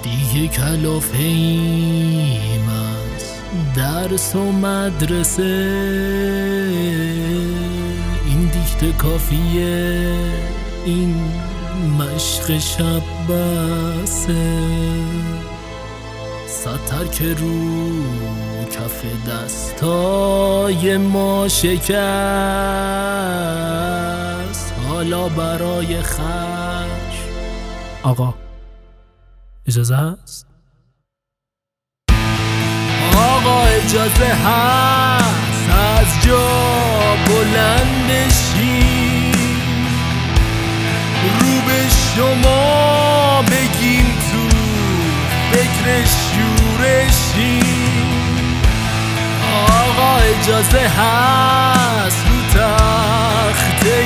دیگه کلافه ایم از درس و مدرسه، این دیکته کافیه، این مشق شب بسه، سطر که رو کف دستای ما شکست، حالا برای خرج. آقا اجازه هست؟ آقا اجازه هست از جا بلند شی، رو به شما بگیم تو فکر شورشی. آقا اجازه هست رو تخته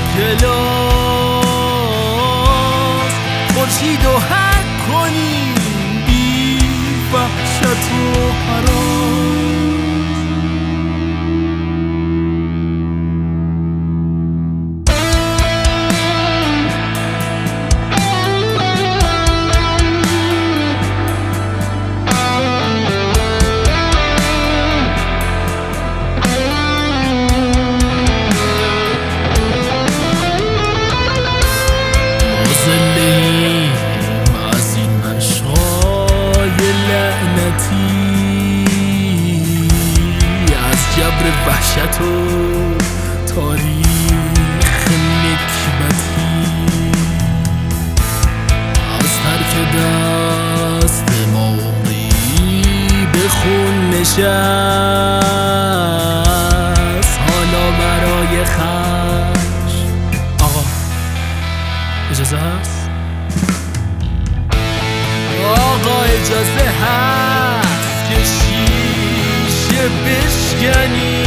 کلاس خورشیدو حک کنیم بی وحشت و هراس. از این مشقای لعنتی، از جبر وحشت و تاریخ نکبتی، از ترک دست ما عمری به خون نشست، حالا برای خرج. آقا اجازه هست؟ آقا اجازه هست که شیشه بشکنی،